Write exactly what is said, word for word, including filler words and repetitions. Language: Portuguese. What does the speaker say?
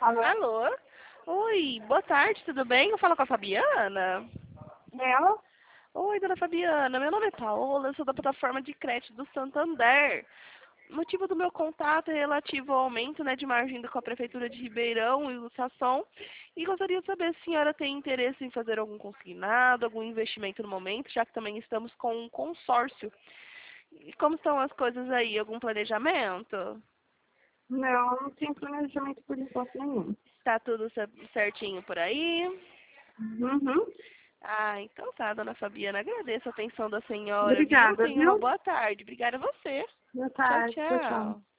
Alô? Alô? Oi, boa tarde, tudo bem? Eu falo com a Fabiana. Ela? Oi, dona Fabiana, meu nome é Paola, eu sou da plataforma de crédito do Santander. O motivo do meu contato é relativo ao aumento, né, de margem com a Prefeitura de Ribeirão e o Sasson. E gostaria de saber se a senhora tem interesse em fazer algum consignado, algum investimento no momento, já que também estamos com um consórcio. E como estão as coisas aí? Algum planejamento? Não, não tem planejamento por enquanto nenhum. Tá tudo cer- certinho por aí? Uhum. Ah, então tá, dona Fabiana. Agradeço a atenção da senhora, viu? Obrigada, Tenha uma viu? boa tarde. Obrigada a você. Boa Tchau, tarde. Tchau, tchau. tchau.